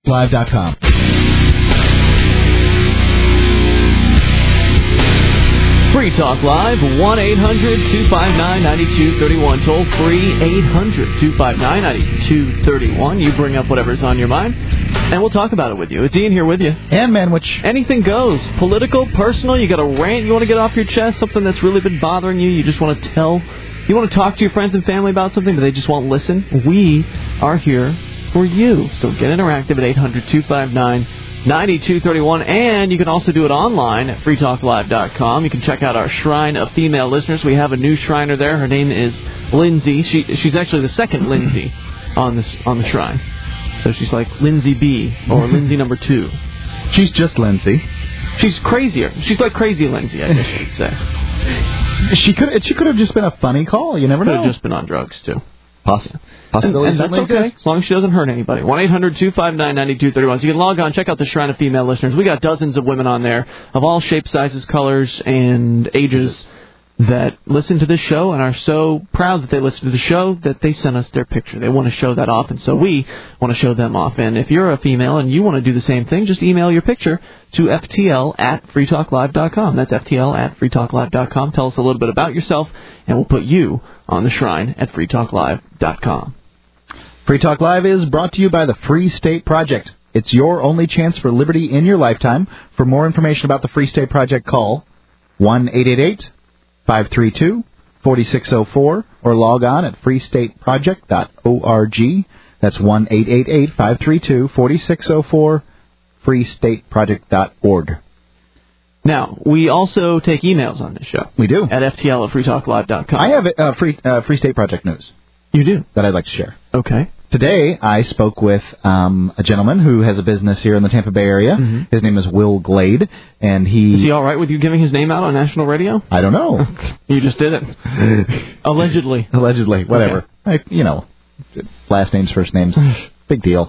Live.com. Free Talk Live, 1-800-259-9231. Toll free, 800-259-9231. You bring up whatever's on your mind, and we'll talk about it with you. It's Ian here with you. And Manwich. Anything goes. Political, personal, you got a rant you want to get off your chest, something that's really been bothering you, you just want to tell, you want to talk to your friends and family about something, but they just won't listen. We are here for you. So get interactive at 800-259-9231, and you can also do it online at freetalklive.com. You can check out our Shrine of Female Listeners. We have a new Shriner there. Her name is Lindsay. She's actually the second Lindsay on the Shrine. So she's like Lindsay B, or Lindsay number 2. She's just Lindsay. She's crazier. She's like Crazy Lindsay, I guess you could say. She could have just been a funny call. You never know. Could have just been on drugs, too. Possibility. And that's okay, as long as she doesn't hurt anybody. 1-800-259-9231. So you can log on, check out the Shrine of Female Listeners. We got dozens of women on there of all shapes, sizes, colors, and ages that listen to this show and are so proud that they listen to the show that they send us their picture. They want to show that off, and so we want to show them off. And if you're a female and you want to do the same thing, just email your picture to ftl@freetalklive.com. That's ftl@freetalklive.com. Tell us a little bit about yourself, and we'll put you on the Shrine at freetalklive.com. Free Talk Live is brought to you by the Free State Project. It's your only chance for liberty in your lifetime. For more information about the Free State Project, call 1-888-532-4604 or log on at freestateproject.org. That's 1-888-532-4604, freestateproject.org. Now, we also take emails on this show. We do. At ftl@freetalklive.com. I have Free State Project news. You do? That I'd like to share. Okay. Today, I spoke with a gentleman who has a business here in the Tampa Bay area. Mm-hmm. His name is Will Glade, and Is he all right with you giving his name out on national radio? I don't know. You just did it. Allegedly. Allegedly. Whatever. Okay. Last names, first names. Big deal.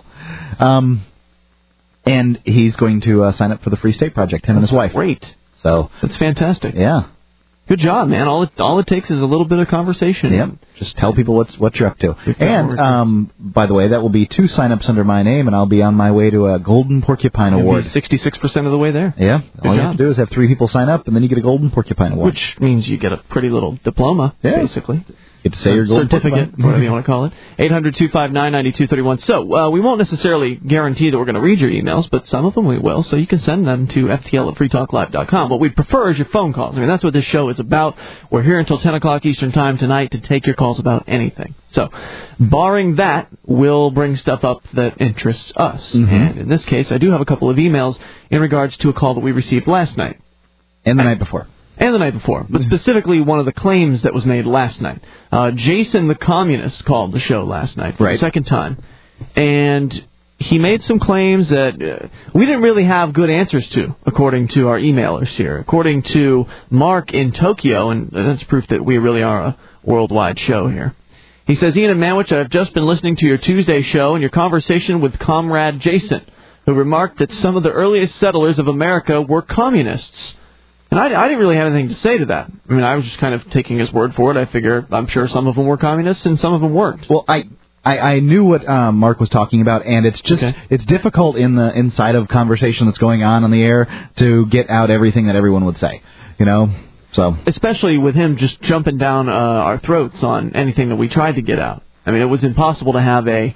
And he's going to sign up for the Free State Project, him and his wife. Great. So that's fantastic. Yeah. Good job, man. All it takes is a little bit of conversation. Yep. Just tell people what you're up to. And, by the way, that will be 2 sign-ups under my name, and I'll be on my way to a Golden Porcupine Award. 66% of the way there. Yeah. All you have to do is have 3 people sign up, and then you get a Golden Porcupine Award. Which means you get a pretty little diploma, basically. Get to say your Golden certificate, whatever you want to call it. 800-259-9231. So we won't necessarily guarantee that we're going to read your emails, but some of them we will. So you can send them to ftl@freetalklive.com. What we'd prefer is your phone calls. I mean, that's what this show is about. We're here until 10 o'clock Eastern Time tonight to take your calls about anything. So, barring that, we'll bring stuff up that interests us. Mm-hmm. And in this case, I do have a couple of emails in regards to a call that we received last night. And the night before. And the night before, but specifically one of the claims that was made last night. Jason the Communist called the show last night for the second time, and he made some claims that we didn't really have good answers to, according to our emailers here. According to Mark in Tokyo, and that's proof that we really are a worldwide show here. He says, Ian and Manwich, I've just been listening to your Tuesday show and your conversation with Comrade Jason, who remarked that some of the earliest settlers of America were communists. And I didn't really have anything to say to that. I mean, I was just kind of taking his word for it. I figure I'm sure some of them were communists and some of them weren't. Well, I knew what Mark was talking about, and it's just it's difficult in the inside of conversation that's going on the air to get out everything that everyone would say, So especially with him just jumping down our throats on anything that we tried to get out. I mean, it was impossible to have we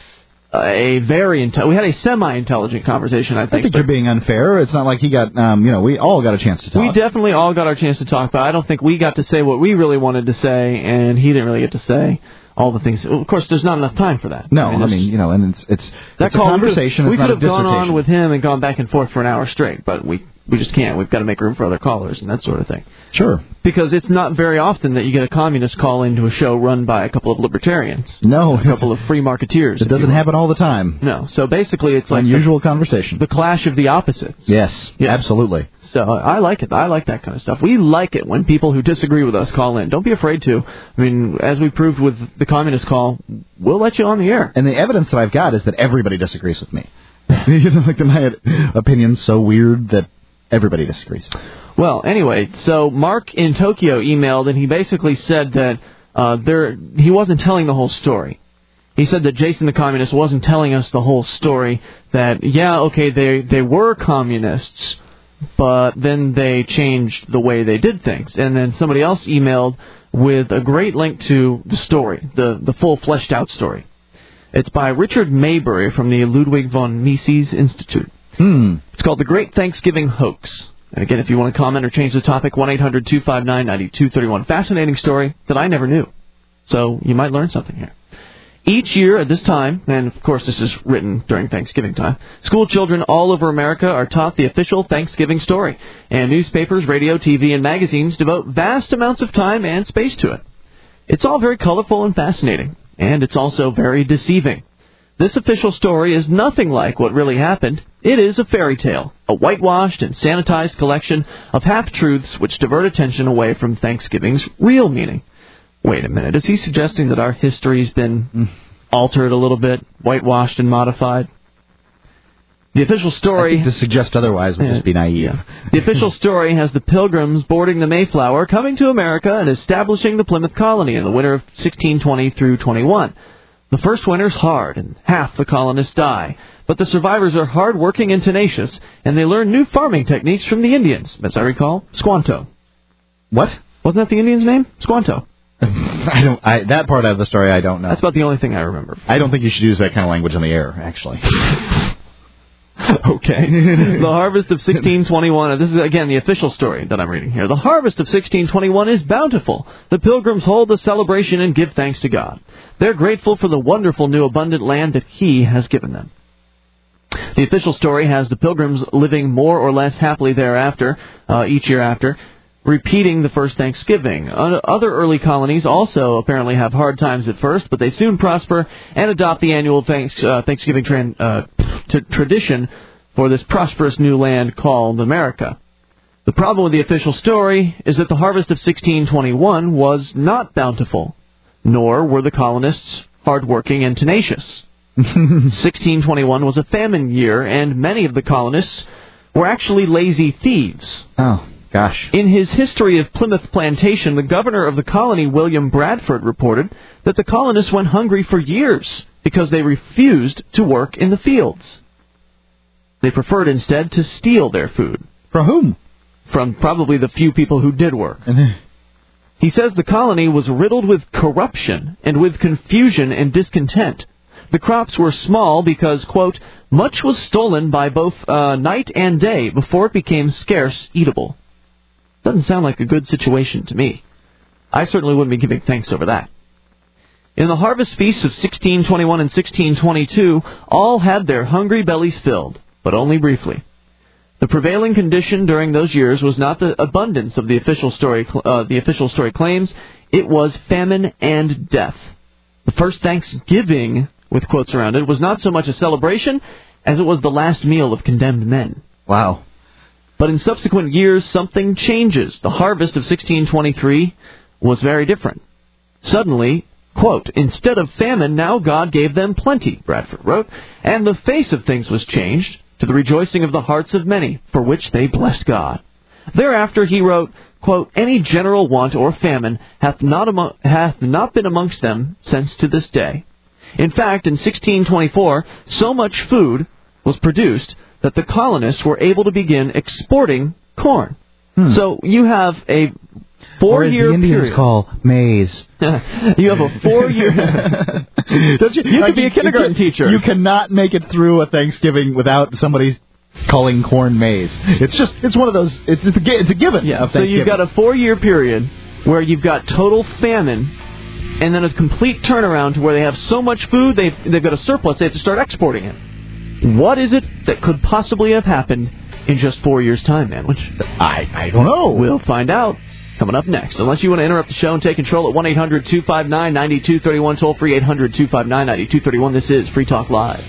had a semi-intelligent conversation, I think. I think you're being unfair. It's not like he got, we all got a chance to talk. We definitely all got our chance to talk, but I don't think we got to say what we really wanted to say, and he didn't really get to say all the things. Well, of course, there's not enough time for that. No, and it's a conversation. We could have gone on with him and gone back and forth for an hour straight, but we just can't. We've got to make room for other callers and that sort of thing. Sure. Because it's not very often that you get a communist call into a show run by a couple of libertarians. No. A couple of free marketeers. It doesn't happen all the time. No. So basically it's like unusual conversation. The clash of the opposites. Yes. Absolutely. So I like it. I like that kind of stuff. We like it when people who disagree with us call in. Don't be afraid to. I mean, as we proved with the communist call, we'll let you on the air. And the evidence that I've got is that everybody disagrees with me. Like my opinion's so weird that everybody disagrees. Well, anyway, so Mark in Tokyo emailed, and he basically said that he wasn't telling the whole story. He said that Jason the Communist wasn't telling us the whole story, that, yeah, okay, they were communists, but then they changed the way they did things. And then somebody else emailed with a great link to the story, the full fleshed-out story. It's by Richard Maybury from the Ludwig von Mises Institute. It's called The Great Thanksgiving Hoax. And again, if you want to comment or change the topic, 1-800-259-9231. Fascinating story that I never knew. So you might learn something here. Each year at this time, and of course this is written during Thanksgiving time, school children all over America are taught the official Thanksgiving story, and newspapers, radio, TV, and magazines devote vast amounts of time and space to it. It's all very colorful and fascinating, and it's also very deceiving. This official story is nothing like what really happened. It is a fairy tale, a whitewashed and sanitized collection of half-truths which divert attention away from Thanksgiving's real meaning. Wait a minute, is he suggesting that our history's been altered a little bit, whitewashed and modified? The official story... I think to suggest otherwise would just be naive. Yeah. The official story has the Pilgrims boarding the Mayflower, coming to America, and establishing the Plymouth colony in the winter of 1620 through 21. The first winter's hard, and half the colonists die. But the survivors are hard-working and tenacious, and they learn new farming techniques from the Indians, as I recall, Squanto. What? Wasn't that the Indian's name? Squanto. That part of the story I don't know. That's about the only thing I remember. I don't think you should use that kind of language on the air, actually. Okay. The harvest of 1621, this is again the official story that I'm reading here. The harvest of 1621 is bountiful. The Pilgrims hold a celebration and give thanks to God. They're grateful for the wonderful new abundant land that He has given them. The official story has the Pilgrims living more or less happily thereafter, each year after, repeating the first Thanksgiving. Other early colonies also apparently have hard times at first, but they soon prosper and adopt the annual Thanksgiving tradition for this prosperous new land called America. The problem with the official story is that the harvest of 1621 was not bountiful, nor were the colonists hardworking and tenacious. 1621 was a famine year, and many of the colonists were actually lazy thieves. Oh. Gosh. In his History of Plymouth Plantation, the governor of the colony, William Bradford, reported that the colonists went hungry for years because they refused to work in the fields. They preferred instead to steal their food. From whom? From probably the few people who did work. He says the colony was riddled with corruption and with confusion and discontent. The crops were small because, quote, much was stolen by both night and day before it became scarce eatable. Doesn't sound like a good situation to me. I certainly wouldn't be giving thanks over that. In the harvest feasts of 1621 and 1622, all had their hungry bellies filled, but only briefly. The prevailing condition during those years was not the abundance of the official story claims. It was famine and death. The first Thanksgiving, with quotes around it, was not so much a celebration as it was the last meal of condemned men. Wow. But in subsequent years, something changes. The harvest of 1623 was very different. Suddenly, quote, instead of famine, now God gave them plenty, Bradford wrote, and the face of things was changed to the rejoicing of the hearts of many, for which they blessed God. Thereafter he wrote, quote, any general want or famine hath not been amongst them since to this day. In fact, in 1624, so much food was produced that the colonists were able to begin exporting corn. So you have a 4-year the Indians period. Call maize. You have a 4-year... you could be a kindergarten teacher. You cannot make it through a Thanksgiving without somebody calling corn maize. It's one of those... It's a given. Yeah. So you've got a 4-year period where you've got total famine, and then a complete turnaround to where they have so much food they've got a surplus. They have to start exporting it. What is it that could possibly have happened in just 4 years' time, Manwich? I don't know. We'll find out coming up next. Unless you want to interrupt the show and take control at 1-800-259-9231, toll-free 800-259-9231. This is Free Talk Live.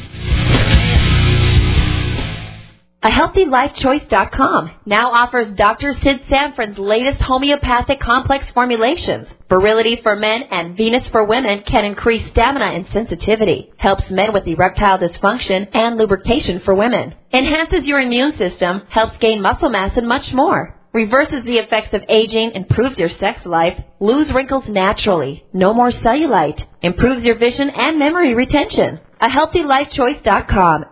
AHealthyLifeChoice.com now offers Dr. Sid Sanford's latest homeopathic complex formulations. Virility for men and Venus for women can increase stamina and sensitivity. Helps men with erectile dysfunction and lubrication for women. Enhances your immune system, helps gain muscle mass, and much more. Reverses the effects of aging, improves your sex life, lose wrinkles naturally, no more cellulite, improves your vision and memory retention. AHealthyLifeChoice.com,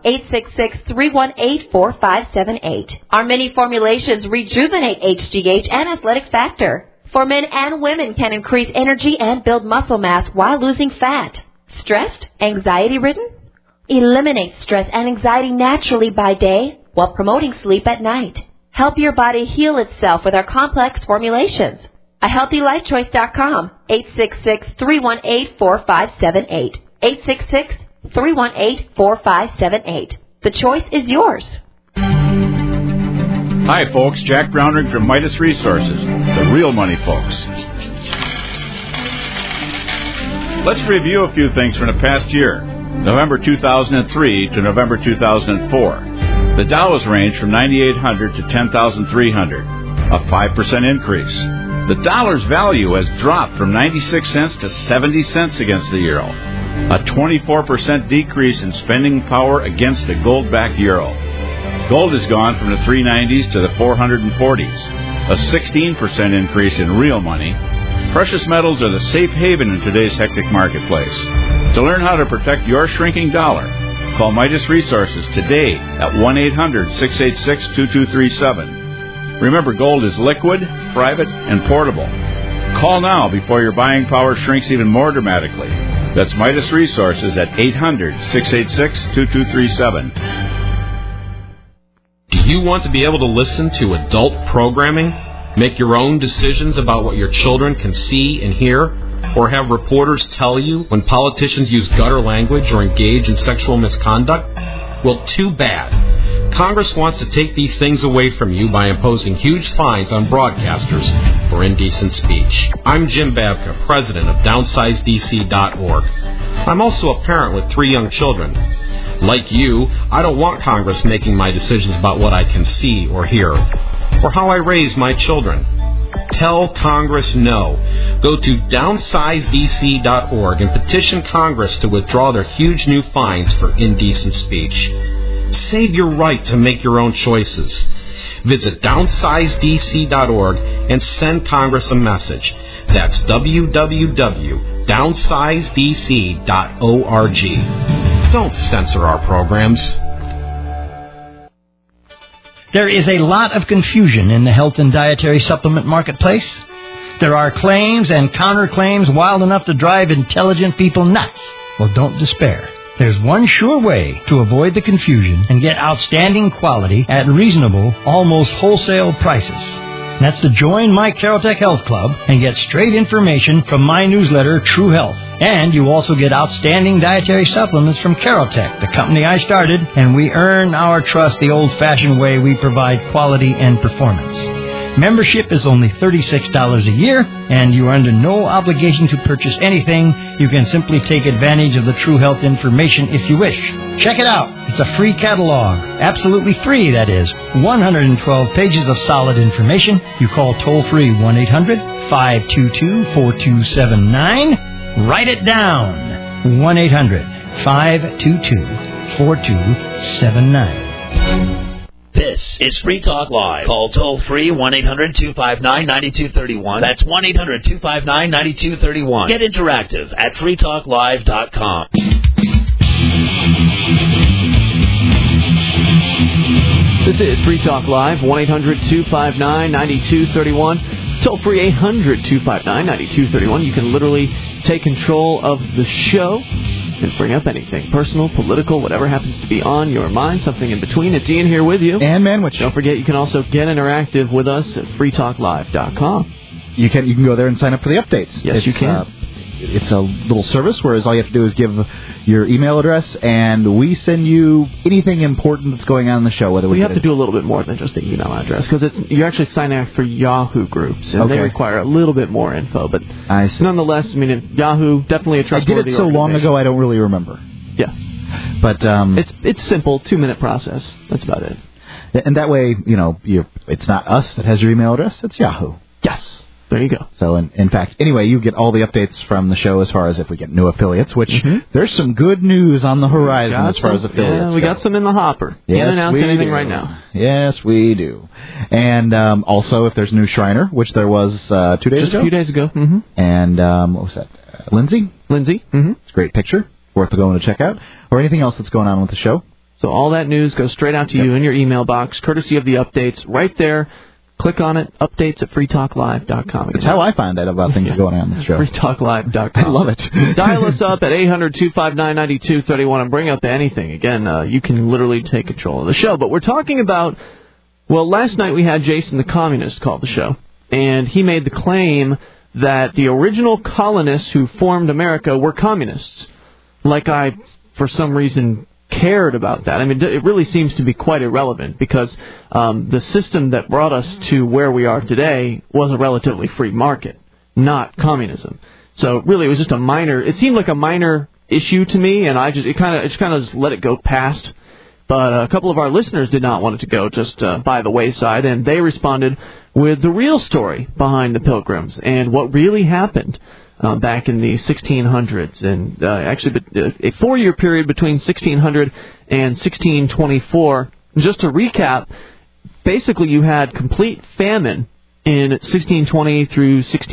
866-318-4578. Our many formulations rejuvenate HGH and athletic factor. For men and women can increase energy and build muscle mass while losing fat. Stressed? Anxiety-ridden? Eliminate stress and anxiety naturally by day while promoting sleep at night. Help your body heal itself with our complex formulations. AHealthyLifeChoice.com, 866-318-4578. 866-318-4578. The choice is yours. Hi, folks. Jack Brownring from Midas Resources, the real money folks. Let's review a few things from the past year, November 2003 to November 2004. The Dow has ranged from 9,800 to 10,300, a 5% increase. The dollar's value has dropped from 96 cents to 70 cents against the euro, a 24% decrease in spending power against the gold-backed euro. Gold has gone from the 390s to the 440s, a 16% increase in real money. Precious metals are the safe haven in today's hectic marketplace. To learn how to protect your shrinking dollar, call Midas Resources today at 1-800-686-2237. Remember, gold is liquid, private, and portable. Call now before your buying power shrinks even more dramatically. That's Midas Resources at 800-686-2237. Do you want to be able to listen to adult programming, make your own decisions about what your children can see and hear, or have reporters tell you when politicians use gutter language or engage in sexual misconduct? Well, too bad. Congress wants to take these things away from you by imposing huge fines on broadcasters for indecent speech. I'm Jim Babka, president of DownsizeDC.org. I'm also a parent with 3 young children. Like you, I don't want Congress making my decisions about what I can see or hear, or how I raise my children. Tell Congress no. Go to DownsizeDC.org and petition Congress to withdraw their huge new fines for indecent speech. Save your right to make your own choices. Visit DownsizeDC.org and send Congress a message. That's www.downsizedc.org. Don't censor our programs. There is a lot of confusion in the health and dietary supplement marketplace. There are claims and counterclaims wild enough to drive intelligent people nuts. Well, don't despair. There's one sure way to avoid the confusion and get outstanding quality at reasonable, almost wholesale prices. That's to join my Carotech Health Club and get straight information from my newsletter, True Health. And you also get outstanding dietary supplements from Carotech, the company I started, and we earn our trust the old-fashioned way we provide quality and performance. Membership is only $36 a year, and you are under no obligation to purchase anything. You can simply take advantage of the True Health information if you wish. Check it out. It's a free catalog. Absolutely free, that is. 112 pages of solid information. You call toll-free 1-800-522-4279. Write it down. 1-800-522-4279. This is Free Talk Live. Call toll-free 1-800-259-9231. That's 1-800-259-9231. Get interactive at freetalklive.com. This is Free Talk Live, 1-800-259-9231. Toll-free 800-259-9231. You can literally take control of the show and bring up anything, personal, political, whatever happens to be on your mind, something in between. It's Ian here with you. And Manwich. Don't forget, you can also get interactive with us at freetalklive.com. You can go there and sign up for the updates. Yes, you can. It's a little service, whereas all you have to do is give your email address, and we send you anything important that's going on in the show. Whether we have to do a little bit more than just the email address, because you're actually signing up for Yahoo groups, and they require a little bit more info. But nonetheless, I mean, Yahoo, definitely a trustworthy. I did it so long ago, I don't really remember. Yeah. But it's simple, 2-minute process. That's about it. And that way, it's not us that has your email address, it's Yahoo. Yes. There you go. So, in fact, anyway, you get all the updates from the show as far as if we get new affiliates, which there's some good news on the horizon as far as affiliates Yeah, we got some in the hopper. Can't announce anything right now. Yes, we do. And also, if there's a new Shriner, which there was 2 days ago. Just a few days ago. Mm-hmm. And what was that? Lindsay? Lindsay. Mm-hmm. It's a great picture. Worth going to check out. Or anything else that's going on with the show. So all that news goes straight out to you in your email box, courtesy of the updates right there. Click on it, updates at freetalklive.com. That's how I find out about things going on in the show. freetalklive.com. I love it. Dial us up at 800-259-9231 and bring up anything. Again, you can literally take control of the show. But we're talking about, well, last night we had Jason the Communist call the show, and he made the claim that the original colonists who formed America were communists. Like I, for some reason, cared about that. I mean, it really seems to be quite irrelevant because the system that brought us to where we are today was a relatively free market, not communism. So really, it was just it seemed like a minor issue to me, and I just kind of just let it go past. But a couple of our listeners did not want it to go just by the wayside, and they responded with the real story behind the Pilgrims and what really happened back in the 1600s, and actually a 4-year period between 1600 and 1624. Just to recap, basically you had complete famine in 1620 through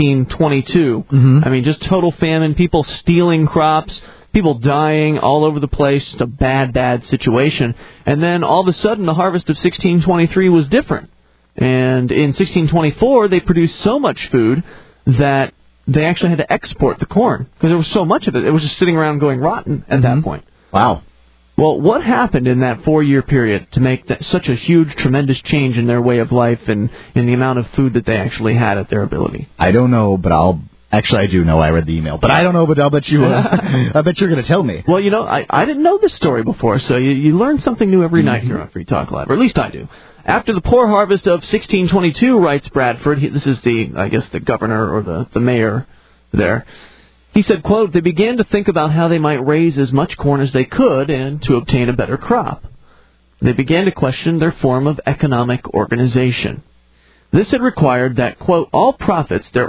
1622. Mm-hmm. I mean, just total famine, people stealing crops, people dying all over the place, just a bad, bad situation. And then all of a sudden the harvest of 1623 was different. And in 1624 they produced so much food that they actually had to export the corn because there was so much of it. It was just sitting around going rotten at that point. Wow. Well, what happened in that 4-year period to make that such a huge, tremendous change in their way of life and in the amount of food that they actually had at their ability? I don't know, but Actually, I do know. I read the email. But I don't know, but I'll bet you I bet you're going to tell me. Well, you know, I didn't know this story before, so you learn something new every night here on Free Talk Live, or at least I do. After the poor harvest of 1622, writes Bradford, this is the governor or the mayor there, he said, quote, they began to think about how they might raise as much corn as they could and to obtain a better crop. They began to question their form of economic organization. This had required that, quote, all profits, the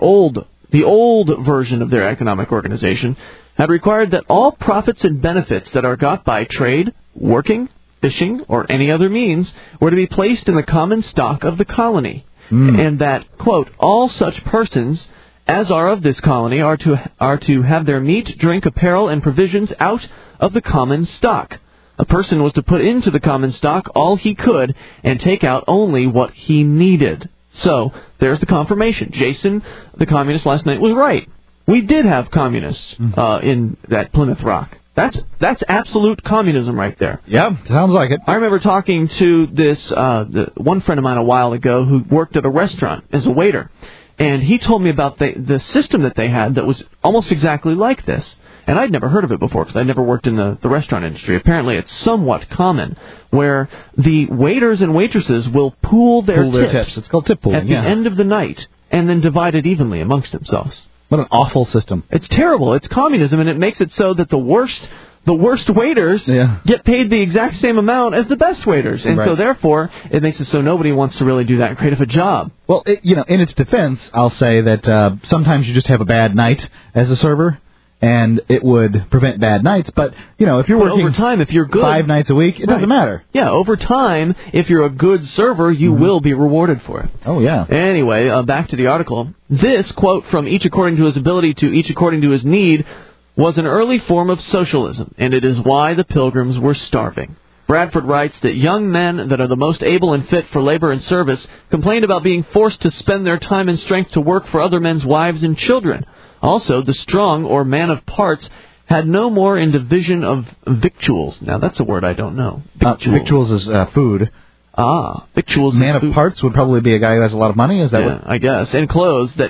old version of their economic organization, had required that all profits and benefits that are got by trade, working, fishing, or any other means were to be placed in the common stock of the colony, and that, quote, all such persons as are of this colony are to have their meat, drink, apparel, and provisions out of the common stock. A person was to put into the common stock all he could and take out only what he needed. So, there's the confirmation. Jason, the communist last night, was right. We did have communists in that Plymouth Rock. That's absolute communism right there. Yeah, sounds like it. I remember talking to this one friend of mine a while ago who worked at a restaurant as a waiter, and he told me about the system that they had that was almost exactly like this. And I'd never heard of it before because I'd never worked in the restaurant industry. Apparently it's somewhat common where the waiters and waitresses will pool their tips. It's called tip pooling, at the end of the night and then divide it evenly amongst themselves. What an awful system. It's terrible. It's communism, and it makes it so that the worst waiters get paid the exact same amount as the best waiters. And so, therefore, it makes it so nobody wants to really do that creative a job. Well, in its defense, I'll say that sometimes you just have a bad night as a server, and it would prevent bad nights. But, if you're working over time, if you're good, 5 nights a week, it doesn't matter. Yeah, over time, if you're a good server, you will be rewarded for it. Oh, yeah. Anyway, back to the article. This, quote, from each according to his ability to each according to his need, was an early form of socialism, and it is why the Pilgrims were starving. Bradford writes that young men that are the most able and fit for labor and service complained about being forced to spend their time and strength to work for other men's wives and children. Also, the strong, or man of parts, had no more in division of victuals. Now, that's a word I don't know. Victuals is food. Victuals man is of parts would probably be a guy who has a lot of money. Is that what? I guess. And clothes that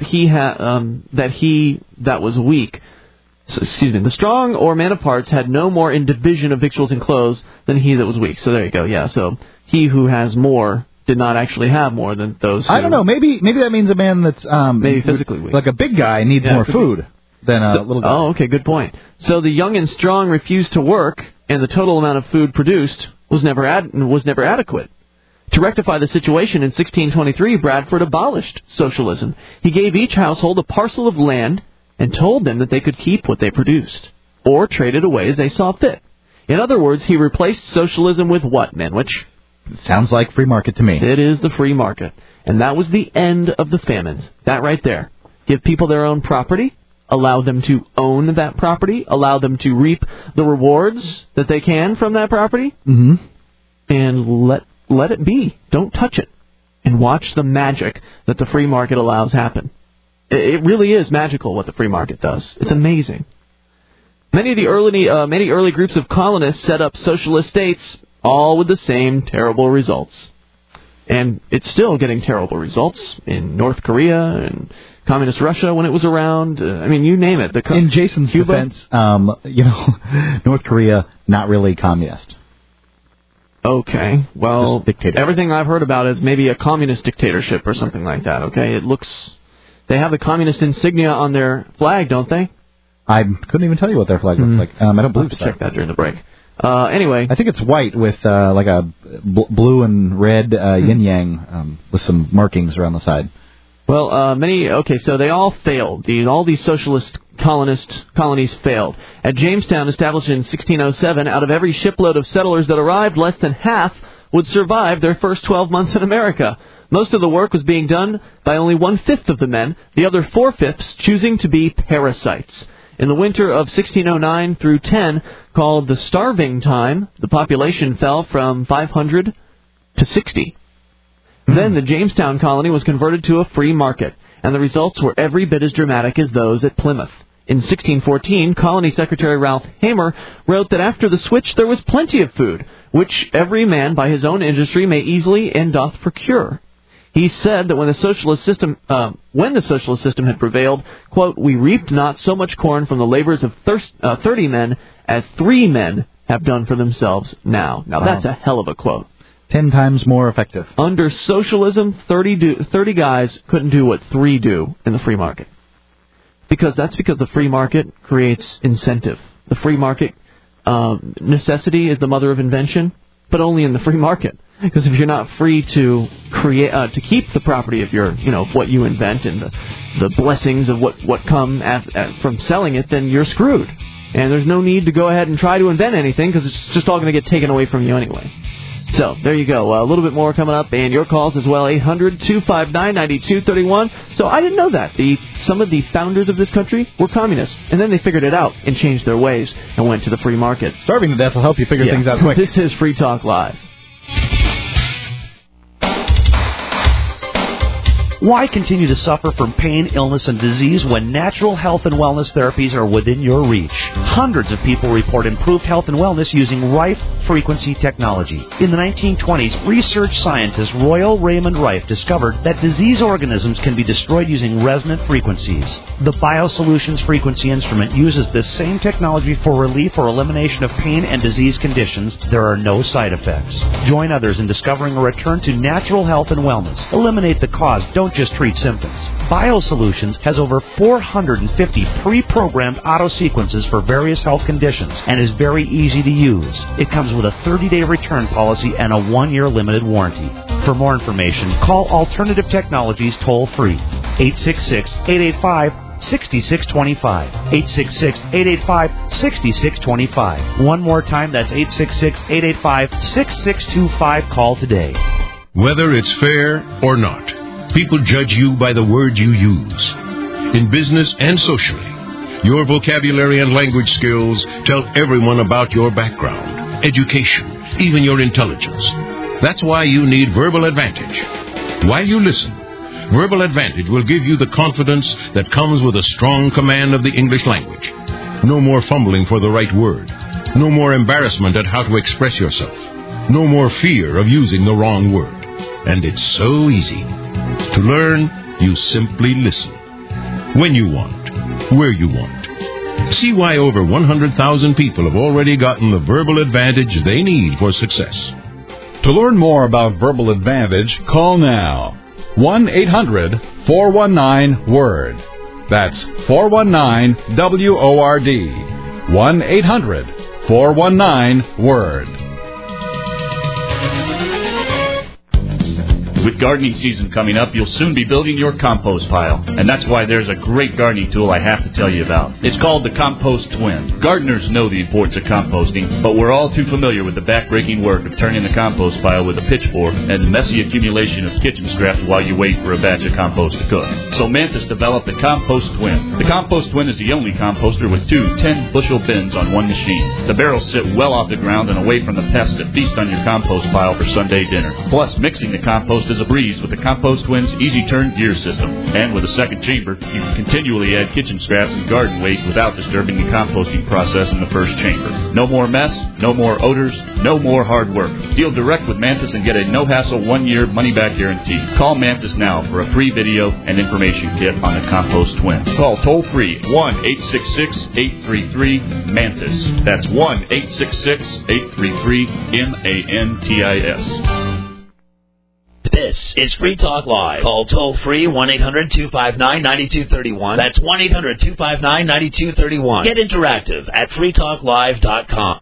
that was weak. So, the strong or man of parts had no more in division of victuals and clothes than he that was weak. So there you go. Yeah. So he who has more did not actually have more than those who... I don't know. Maybe that means a man that's... maybe physically weak. Like a big guy needs more food than a little guy. Oh, okay. Good point. So the young and strong refused to work, and the total amount of food produced was never adequate. To rectify the situation in 1623, Bradford abolished socialism. He gave each household a parcel of land and told them that they could keep what they produced, or trade it away as they saw fit. In other words, he replaced socialism with what, Manwich? Sounds like free market to me. It is the free market. And that was the end of the famines. That right there. Give people their own property, allow them to own that property, allow them to reap the rewards that they can from that property, and let it be. Don't touch it. And watch the magic that the free market allows happen. It really is magical what the free market does. It's amazing. Many early groups of colonists set up socialist states, all with the same terrible results. And it's still getting terrible results in North Korea and Communist Russia when it was around. I mean, you name it. In Jason's defense, North Korea, not really communist. Okay, well, everything I've heard about is maybe a communist dictatorship or something like that, okay? They have the communist insignia on their flag, don't they? I couldn't even tell you what their flag looks like. I don't believe so. Check that during the break. Anyway. I think it's white with like a blue and red yin-yang with some markings around the side. Well, so they all failed. All these socialist colonies failed. At Jamestown, established in 1607, out of every shipload of settlers that arrived, less than half would survive their first 12 months in America. Most of the work was being done by only 1/5 of the men, the other 4/5 choosing to be parasites. In the winter of 1609 through 10, called the Starving Time, the population fell from 500 to 60. Then the Jamestown colony was converted to a free market, and the results were every bit as dramatic as those at Plymouth. In 1614, Colony Secretary Ralph Hamer wrote that after the switch there was plenty of food, which every man by his own industry may easily and doth procure. He said that when the socialist system had prevailed, quote, "We reaped not so much corn from the labors of 30 men as 3 men have done for themselves now." Now, that's a hell of a quote. 10 times more effective. Under socialism, 30 guys couldn't do what 3 do in the free market. Because the free market creates incentive. The free market, necessity is the mother of invention, but only in the free market. Because if you're not free to create, to keep the property of your, what you invent and the blessings of what come from selling it, then you're screwed. And there's no need to go ahead and try to invent anything because it's just all going to get taken away from you anyway. So, there you go. A little bit more coming up, and your calls as well, 800-259-9231. So, I didn't know that. Some of the founders of this country were communists, and then they figured it out and changed their ways and went to the free market. Starving to death will help you figure things out quick. This is Free Talk Live. Why continue to suffer from pain, illness, and disease when natural health and wellness therapies are within your reach? Hundreds of people report improved health and wellness using Rife frequency technology. In the 1920s, research scientist Royal Raymond Rife discovered that disease organisms can be destroyed using resonant frequencies. The BioSolutions frequency instrument uses this same technology for relief or elimination of pain and disease conditions. There are no side effects. Join others in discovering a return to natural health and wellness. Eliminate the cause. Don't just treat symptoms. BioSolutions has over 450 pre-programmed auto-sequences for various health conditions and is very easy to use. It comes with a 30-day return policy and a 1-year limited warranty. For more information, call Alternative Technologies toll-free, 866-885-6625. 866-885-6625. One more time, that's 866-885-6625. Call today. Whether it's fair or not, people judge you by the words you use. In business and socially, your vocabulary and language skills tell everyone about your background, education, even your intelligence. That's why you need Verbal Advantage. While you listen, Verbal Advantage will give you the confidence that comes with a strong command of the English language. No more fumbling for the right word. No more embarrassment at how to express yourself. No more fear of using the wrong word. And it's so easy. To learn, you simply listen. When you want, where you want. See why over 100,000 people have already gotten the Verbal Advantage they need for success. To learn more about Verbal Advantage, call now. 1-800-419-WORD. That's 419-WORD. 1-800-419-WORD. With gardening season coming up, you'll soon be building your compost pile. And that's why there's a great gardening tool I have to tell you about. It's called the Compost Twin. Gardeners know the importance of composting, but we're all too familiar with the back-breaking work of turning the compost pile with a pitchfork and the messy accumulation of kitchen scraps while you wait for a batch of compost to cook. So Mantis developed the Compost Twin. The Compost Twin is the only composter with two 10-bushel bins on one machine. The barrels sit well off the ground and away from the pests that feast on your compost pile for Sunday dinner. Plus, mixing the compost is a breeze with the Compost Twin's easy-turn gear system. And with a second chamber, you can continually add kitchen scraps and garden waste without disturbing the composting process in the first chamber. No more mess, no more odors, no more hard work. Deal direct with Mantis and get a no-hassle 1-year money-back guarantee. Call Mantis now for a free video and information kit on the Compost Twin. Call toll-free 1-866-833-MANTIS. That's 1-866-833-MANTIS. This is Free Talk Live. Call toll-free 1-800-259-9231. That's 1-800-259-9231. Get interactive at freetalklive.com.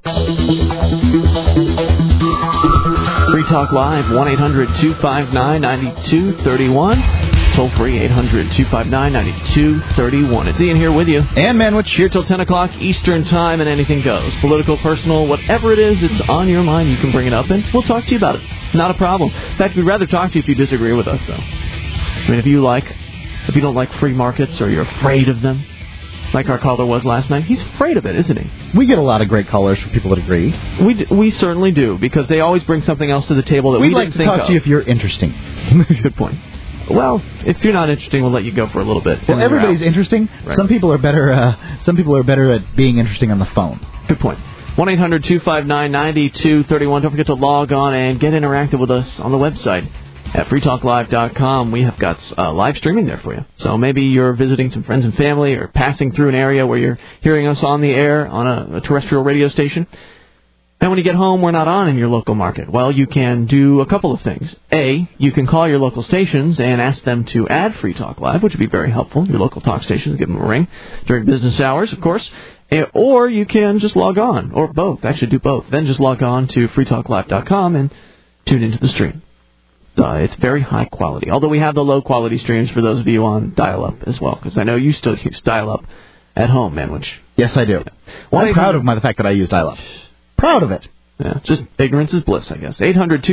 Free Talk Live, 1-800-259-9231. Toll free, 800-259-9231. It's Ian here with you. And Manwich. Here till 10 o'clock Eastern Time, and anything goes. Political, personal, whatever it is that's on your mind, you can bring it up, and we'll talk to you about it. Not a problem. In fact, we'd rather talk to you if you disagree with us, though. I mean, if you don't like free markets or you're afraid of them, like our caller was last night, he's afraid of it, isn't he? We get a lot of great callers from people that agree. We certainly do, because they always bring something else to the table that we didn't think of. We'd like to talk to you if you're interesting. Good point. Well, if you're not interesting, we'll let you go for a little bit. Well, everybody's interesting. Right. Some people are better at being interesting on the phone. Good point. 1-800-259-9231. Don't forget to log on and get interactive with us on the website at freetalklive.com. We have got live streaming there for you. So maybe you're visiting some friends and family or passing through an area where you're hearing us on the air on a terrestrial radio station. And when you get home, we're not on in your local market. Well, you can do a couple of things. A, you can call your local stations and ask them to add Free Talk Live, which would be very helpful. Your local talk stations, give them a ring during business hours, of course. Or you can just log on, or both. Actually, do both. Then just log on to freetalklive.com and tune into the stream. It's very high quality, although we have the low-quality streams for those of you on dial-up as well, because I know you still use dial-up at home, Manwich. Yes, I do. Yeah. Well, I'm proud of the fact that I use dial-up. Proud of it. Yeah, just ignorance is bliss, I guess.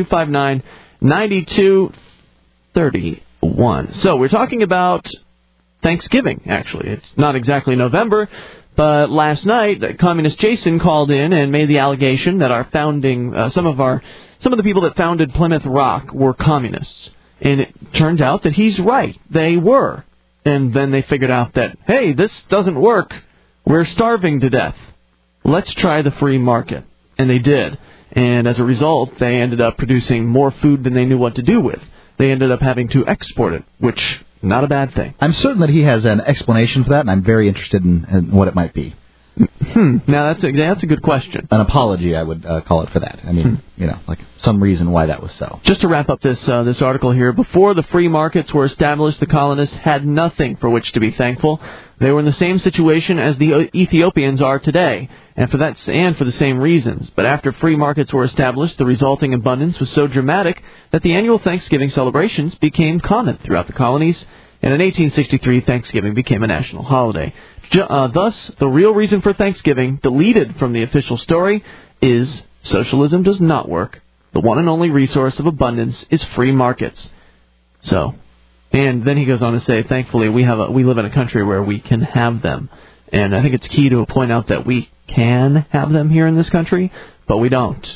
800-259-9231. So we're talking about Thanksgiving, actually. It's not exactly November, but last night, Communist Jason called in and made the allegation that our founding, some of the people that founded Plymouth Rock were communists. And it turned out that he's right. They were. And then they figured out that, hey, this doesn't work. We're starving to death. Let's try the free market. And they did. And as a result, they ended up producing more food than they knew what to do with. They ended up having to export it, which, not a bad thing. I'm certain that he has an explanation for that, and I'm very interested in what it might be. Now, that's a good question. An apology, I would call it for that. I mean, like some reason why that was so. Just to wrap up this article here, before the free markets were established, the colonists had nothing for which to be thankful. They were in the same situation as the Ethiopians are today, and for the same reasons. But after free markets were established, the resulting abundance was so dramatic that the annual Thanksgiving celebrations became common throughout the colonies, and in 1863, Thanksgiving became a national holiday. Thus, the real reason for Thanksgiving, deleted from the official story, is socialism does not work. The one and only resource of abundance is free markets. So, and then he goes on to say, thankfully, we live in a country where we can have them. And I think it's key to point out that we can have them here in this country, but we don't.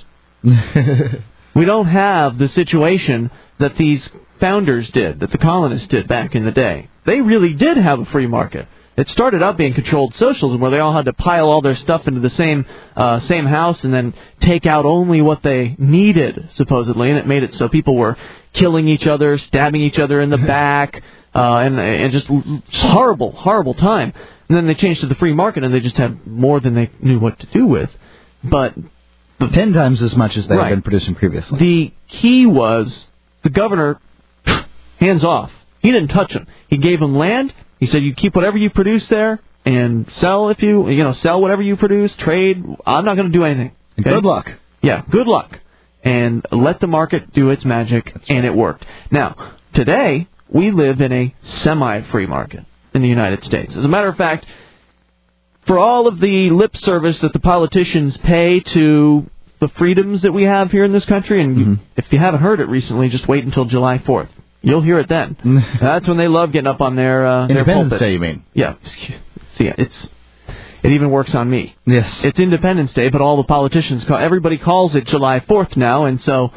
We don't have the situation that these founders did, that the colonists did back in the day. They really did have a free market. It started out being controlled socialism, where they all had to pile all their stuff into the same house and then take out only what they needed, supposedly, and it made it so people were killing each other, stabbing each other in the back, and just horrible, horrible time. And then they changed to the free market, and they just had more than they knew what to do with. But 10 times as much as they had been producing previously. The key was the governor, hands off. He didn't touch them. He gave them land. He said, you keep whatever you produce there and sell sell whatever you produce, trade. I'm not going to do anything. Okay? Good luck. Yeah, good luck. and let the market do its magic, and it worked. Now, today, we live in a semi-free market in the United States. As a matter of fact, for all of the lip service that the politicians pay to the freedoms that we have here in this country, and if you haven't heard it recently, just wait until July 4th. You'll hear it then. That's when they love getting up on their Independence Day, you mean? Yeah. See, it even works on me. Yes. It's Independence Day, but all the politicians everybody calls it July 4th now, and so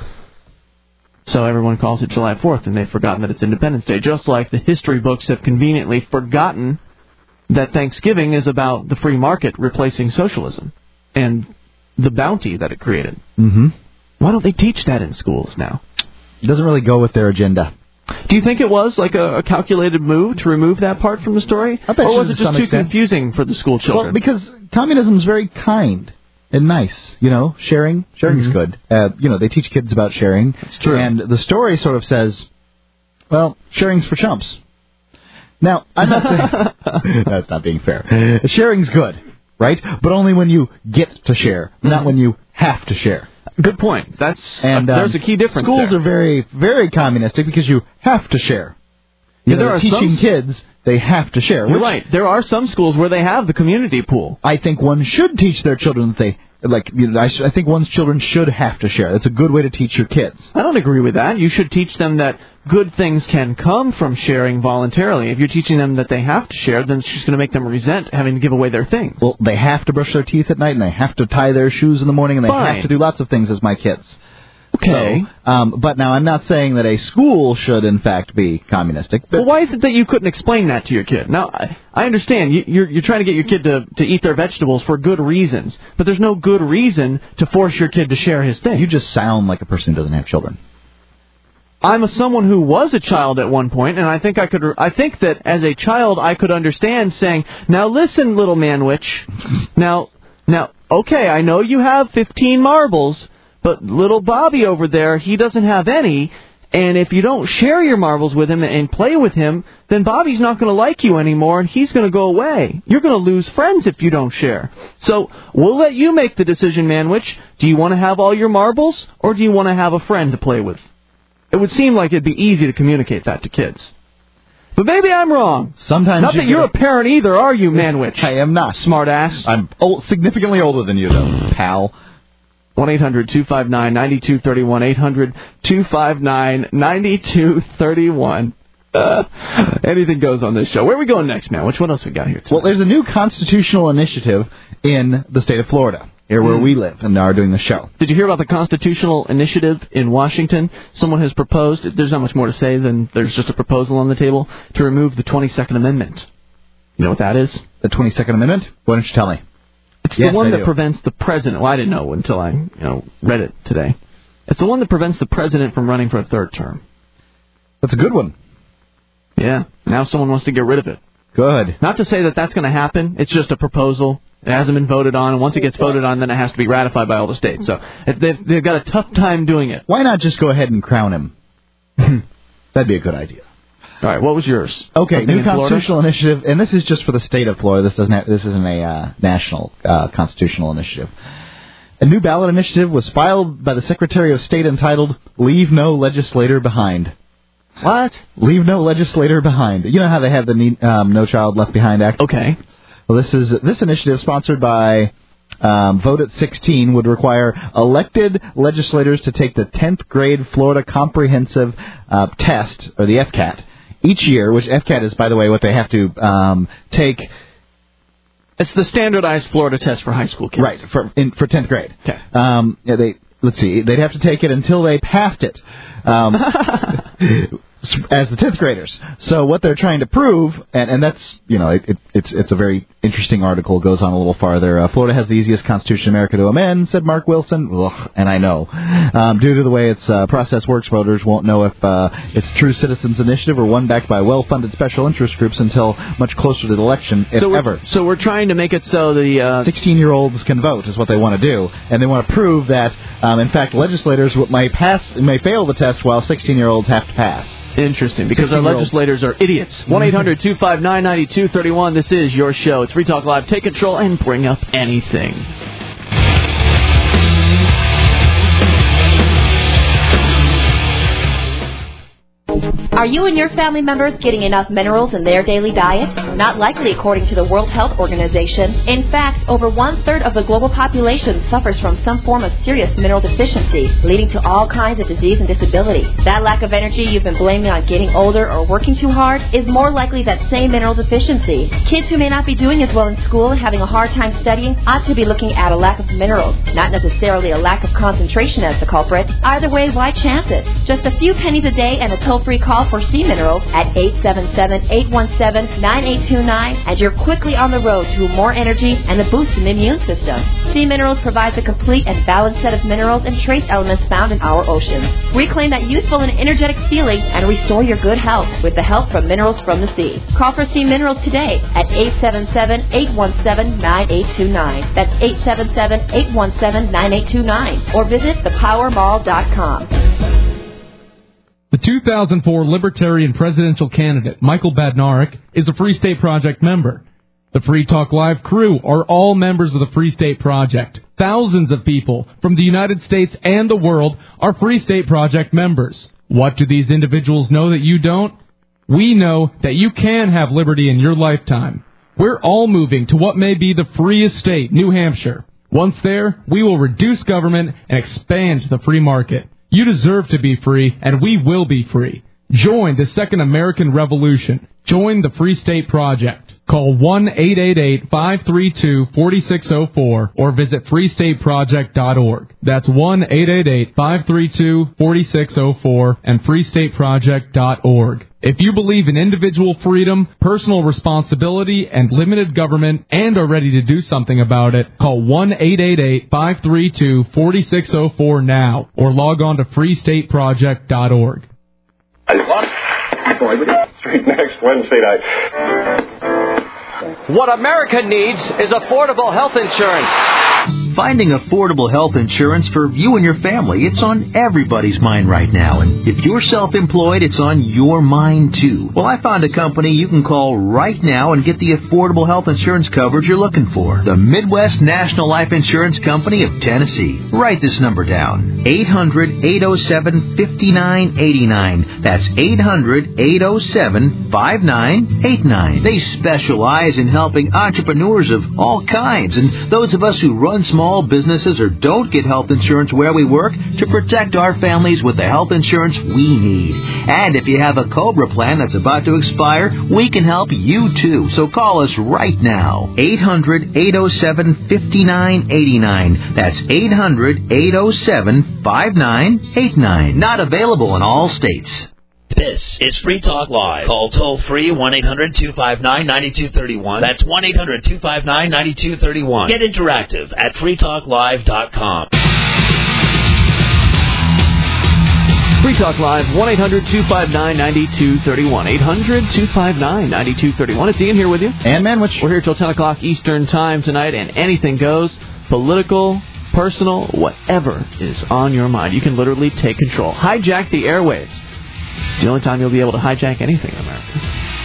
everyone calls it July 4th, and they've forgotten that it's Independence Day, just like the history books have conveniently forgotten that Thanksgiving is about the free market replacing socialism and the bounty that it created. Why don't they teach that in schools now? It doesn't really go with their agenda. Do you think it was like a calculated move to remove that part from the story? I bet or was it just too confusing for the school children? Well, because communism is very kind and nice, sharing is good. They teach kids about sharing. That's true. And the story sort of says, well, sharing's for chumps. Now, I'm not saying that's not being fair. Sharing's good, right? But only when you get to share, not when you have to share. Good point. There's a key difference. Schools are very, very communistic because you have to share. There are teaching kids, they have to share. You're right. There are some schools where they have the community pool. I think one should teach their children that I think one's children should have to share. That's a good way to teach your kids. I don't agree with that. You should teach them that good things can come from sharing voluntarily. If you're teaching them that they have to share, then it's just going to make them resent having to give away their things. Well, they have to brush their teeth at night, and they have to tie their shoes in the morning, and they have to do lots of things as my kids. Okay. So, but now I'm not saying that a school should, in fact, be communistic. But well, why is it that you couldn't explain that to your kid? Now, I understand. You're trying to get your kid to eat their vegetables for good reasons, but there's no good reason to force your kid to share his thing. You just sound like a person who doesn't have children. I'm someone who was a child at one point, and I think that as a child I could understand saying, now listen, little manwich, now, okay, I know you have 15 marbles, but little Bobby over there, he doesn't have any, and if you don't share your marbles with him and play with him, then Bobby's not going to like you anymore, and he's going to go away. You're going to lose friends if you don't share. So we'll let you make the decision, manwich. Do you want to have all your marbles, or do you want to have a friend to play with? It would seem like it'd be easy to communicate that to kids. But maybe I'm wrong. Sometimes not that you're a parent either, are you, manwich? I am not. Smart ass. I'm significantly older than you, though, pal. 1-800-259-9231. 800-259-9231. Anything goes on this show. Where are we going next, man? What else we got here tonight? Well, there's a new constitutional initiative in the state of Florida, here where we live and are doing the show. Did you hear about the constitutional initiative in Washington? Someone has proposed, there's not much more to say than there's just a proposal on the table, to remove the 22nd Amendment. You know what that is? The 22nd Amendment? Why don't you tell me? It's the one that prevents the president. Well, I didn't know until I read it today. It's the one that prevents the president from running for a third term. That's a good one. Yeah. Now someone wants to get rid of it. Good. Not to say that that's going to happen. It's just a proposal. It hasn't been voted on, and once it gets voted on, then it has to be ratified by all the states. So they've got a tough time doing it. Why not just go ahead and crown him? That'd be a good idea. All right, what was yours? Okay, new constitutional initiative, and this is just for the state of Florida. This isn't a national constitutional initiative. A new ballot initiative was filed by the Secretary of State entitled "Leave No Legislator Behind." What? Leave no legislator behind. You know how they have the No Child Left Behind Act? Okay. Well, this initiative, sponsored by Vote at 16, would require elected legislators to take the 10th grade Florida Comprehensive Test, or the FCAT, each year, which FCAT is, by the way, what they have to take. It's the standardized Florida test for high school kids. Right, for 10th grade. Okay. They'd have to take it until they passed it. As the 10th graders. So what they're trying to prove, and that's, it's a very interesting article. It goes on a little farther. Florida has the easiest constitution in America to amend, said Mark Wilson. Ugh, and I know. Due to the way its process works, voters won't know if it's true citizens' initiative or one backed by well-funded special interest groups until much closer to the election, if ever. So we're trying to make it so the 16-year-olds can vote is what they want to do. And they want to prove that, in fact, legislators may fail the test while 16-year-olds have to pass. Interesting, because our legislators are idiots. 1-800-259-9231. This is your show. It's Free Talk Live. Take control and bring up anything. Are you and your family members getting enough minerals in their daily diet? Not likely, according to the World Health Organization. In fact, over 1/3 of the global population suffers from some form of serious mineral deficiency, leading to all kinds of disease and disability. That lack of energy you've been blaming on getting older or working too hard is more likely that same mineral deficiency. Kids who may not be doing as well in school and having a hard time studying ought to be looking at a lack of minerals, not necessarily a lack of concentration as the culprit. Either way, why chance it? Just a few pennies a day and a toll-free call for Sea Minerals at 877-817-9829, and you're quickly on the road to more energy and a boost in the immune system. Sea Minerals provides a complete and balanced set of minerals and trace elements found in our oceans. Reclaim that youthful and energetic feeling and restore your good health with the help from Minerals from the Sea. Call for Sea Minerals today at 877-817-9829. That's 877-817-9829. Or visit thepowermall.com. The 2004 Libertarian presidential candidate, Michael Badnarik, is a Free State Project member. The Free Talk Live crew are all members of the Free State Project. Thousands of people from the United States and the world are Free State Project members. What do these individuals know that you don't? We know that you can have liberty in your lifetime. We're all moving to what may be the freest state, New Hampshire. Once there, we will reduce government and expand the free market. You deserve to be free, and we will be free. Join the Second American Revolution. Join the Free State Project. Call 1-888-532-4604 or visit freestateproject.org. That's 1-888-532-4604 and freestateproject.org. If you believe in individual freedom, personal responsibility, and limited government and are ready to do something about it, call 1-888-532-4604 now or log on to freestateproject.org. Street next Wednesday night. What America needs is affordable health insurance. Finding affordable health insurance for you and your family, it's on everybody's mind right now. And if you're self-employed, it's on your mind, too. Well, I found a company you can call right now and get the affordable health insurance coverage you're looking for. The Midwest National Life Insurance Company of Tennessee. Write this number down. 800-807-5989. That's 800-807-5989. They specialize in helping entrepreneurs of all kinds and those of us who run small businesses or don't get health insurance where we work to protect our families with the health insurance we need. And if you have a COBRA plan that's about to expire, we can help you too. So call us right now. 800-807-5989. That's 800-807-5989. Not available in all states. This is Free Talk Live. Call toll-free 1-800-259-9231. That's 1-800-259-9231. Get interactive at freetalklive.com. Free Talk Live, 1-800-259-9231. 800-259-9231. It's Ian here with you. And Manwich. We're here till 10 o'clock Eastern Time tonight, and anything goes. Political, personal, whatever is on your mind. You can literally take control. Hijack the airwaves. It's the only time you'll be able to hijack anything in America.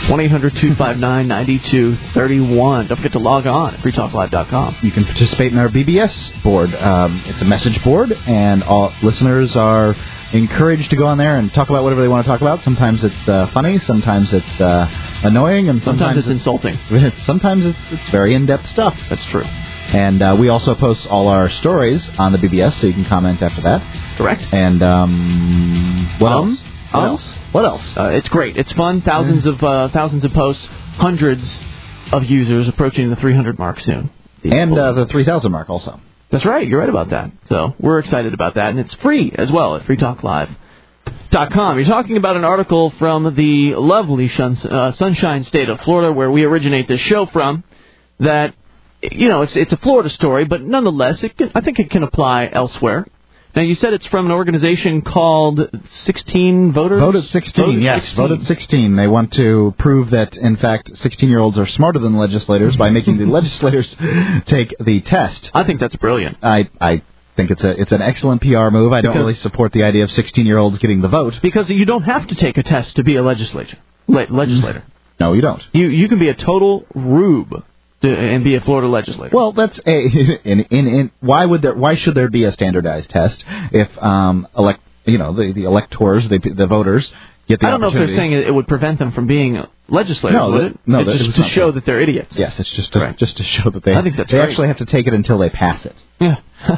1-800-259-9231. Don't forget to log on at freetalklive.com. You can participate in our BBS board. It's a message board, and all listeners are encouraged to go on there and talk about whatever they want to talk about. Sometimes it's funny, sometimes it's annoying, and sometimes it's insulting. Sometimes it's very in-depth stuff. That's true. And we also post all our stories on the BBS, so you can comment after that. Correct. And what else? What else? It's great. It's fun. Thousands of posts. Hundreds of users approaching the 300 mark soon. And the 3,000 mark also. That's right. You're right about that. So we're excited about that. And it's free as well at freetalklive.com. You're talking about an article from the lovely Sunshine State of Florida, where we originate this show from, that, you know, it's a Florida story, but nonetheless, I think it can apply elsewhere. Now, you said it's from an organization called 16 Voters? Voted 16, yes. 16. Voted 16. They want to prove that, in fact, 16-year-olds are smarter than the legislators by making the legislators take the test. I think that's brilliant. I think it's an excellent PR move. I don't really support the idea of 16-year-olds getting the vote. Because you don't have to take a test to be a legislator. No, you don't. You can be a total rube and be a Florida legislator. Well, that's why should there be a standardized test if the electors, the voters, get the opportunity. I don't know if they're saying it would prevent them from being legislators, would it? No, it's just to show that they're idiots. Yes, it's just to show that I think that's they great. actually have to take it until they pass it. Yeah.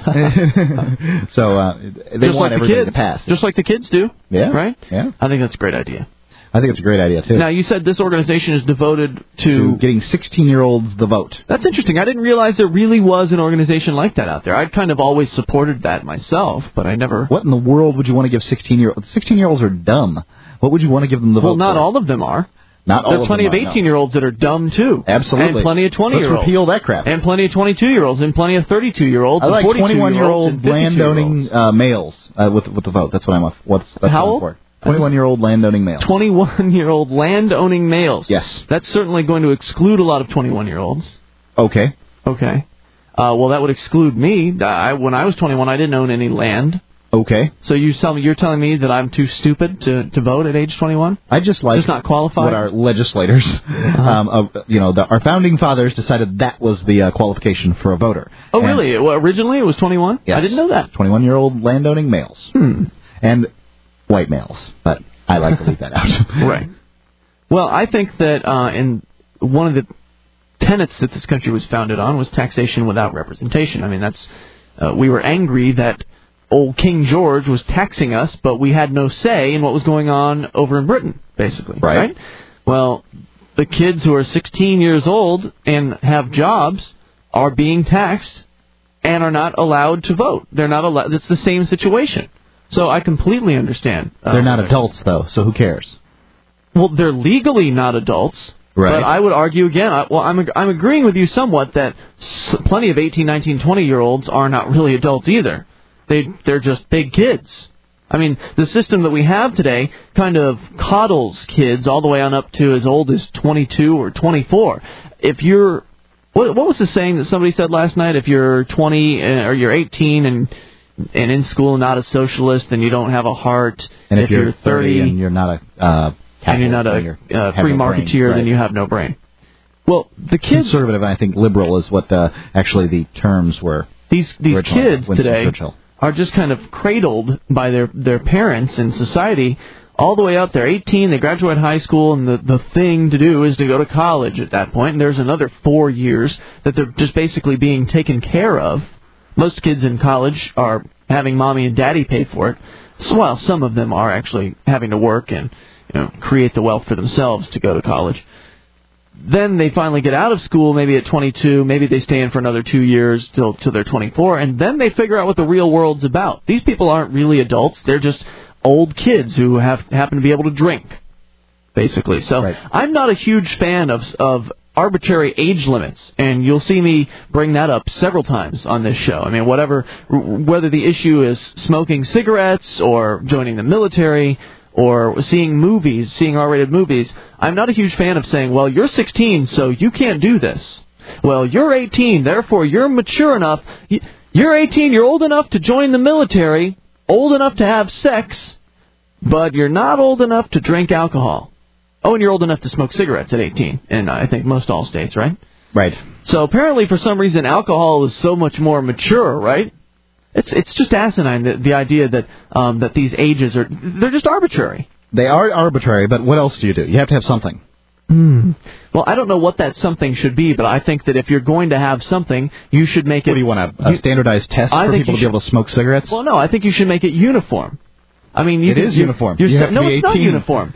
So they just want like everything the kids, to pass. just like the kids do. Yeah. Right? Yeah. I think that's a great idea. I think it's a great idea, too. Now, you said this organization is devoted to getting 16-year-olds the vote. That's interesting. I didn't realize there really was an organization like that out there. I'd kind of always supported that myself, but I never... What in the world would you want to give 16-year-olds? 16-year-olds are dumb. What would you want to give them the vote Well, not for? all of them are. Not all There are of plenty them of are, 18-year-olds that are dumb, too. Absolutely. And plenty of 20-year-olds. Let's repeal that crap. And plenty of 22-year-olds, and plenty of 32-year-olds, I like and 42-year-olds, 21-year-old landowning males with the vote. That's what I'm off. That's How what I'm old? for. 21-year-old landowning males. 21-year-old landowning males. Yes. That's certainly going to exclude a lot of 21-year-olds. Okay. Well, that would exclude me. When I was 21, I didn't own any land. Okay. So you're telling me that I'm too stupid to vote at age 21? I just not qualified. What our legislators, our founding fathers decided that was the qualification for a voter. Oh, really? Well, originally it was 21? Yes. I didn't know that. 21-year-old landowning males. And white males, but I like to leave that out. Right. Well, I think that in one of the tenets that this country was founded on was taxation without representation. I mean, that's we were angry that old King George was taxing us, but we had no say in what was going on over in Britain, basically. Right? Well, the kids who are 16 years old and have jobs are being taxed and are not allowed to vote. They're not allowed. It's the same situation. So I completely understand. They're not adults, though, so who cares? Well, they're legally not adults. Right. But I would argue again, I'm agreeing with you somewhat that plenty of 18, 19, 20-year-olds are not really adults either. They're just big kids. I mean, the system that we have today kind of coddles kids all the way on up to as old as 22 or 24. If you're... What was the saying that somebody said last night? If you're 20 or you're 18 and in school not a socialist, then you don't have a heart. And if you're 30 and you're not a free marketeer, then you have no brain. Well, the kids... Conservative, and I think liberal is what actually the terms were. These kids today are just kind of cradled by their parents in society all the way up. They're 18, they graduate high school, and the thing to do is to go to college at that point. And there's another 4 years that they're just basically being taken care of. Most kids in college are having mommy and daddy pay for it. So, while some of them are actually having to work and create the wealth for themselves to go to college. Then they finally get out of school, maybe at 22. Maybe they stay in for another 2 years till they're 24, and then they figure out what the real world's about. These people aren't really adults; they're just old kids who happen to be able to drink, basically. So I'm not a huge fan of arbitrary age limits, and you'll see me bring that up several times on this show. I mean, whether the issue is smoking cigarettes or joining the military or seeing R-rated movies, I'm not a huge fan of saying, well, you're 16, so you can't do this. Well, you're 18, therefore you're mature enough. You're 18, you're old enough to join the military, old enough to have sex, but you're not old enough to drink alcohol. Oh, and you're old enough to smoke cigarettes at 18, in I think most all states, right? Right. So apparently, for some reason, alcohol is so much more mature, right? It's just asinine, the idea that these ages they're just arbitrary. They are arbitrary, but what else do? You have to have something. Well, I don't know what that something should be, but I think that if you're going to have something, you should make it... What do you want, a standardized test for people to be able to smoke cigarettes? Well, no, I think you should make it uniform. I mean, it is uniform. No, it's not uniform.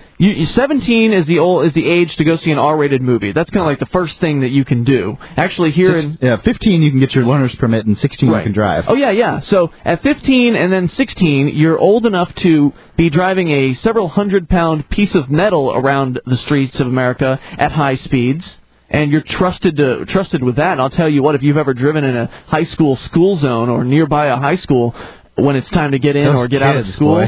17 is the age to go see an R-rated movie. That's kind of like the first thing that you can do. Actually, 15 you can get your learner's permit, and 16 you can drive. Oh yeah. So at 15 and then 16, you're old enough to be driving a several 100-pound piece of metal around the streets of America at high speeds. And you're trusted with that. And I'll tell you what, if you've ever driven in a high school zone or nearby a high school, when it's time to get in or get out of school,